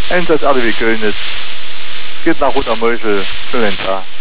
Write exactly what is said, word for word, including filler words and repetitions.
Einsatz A D W Kölnitz. Geht nach Roter Meuchel. Schönen Tag.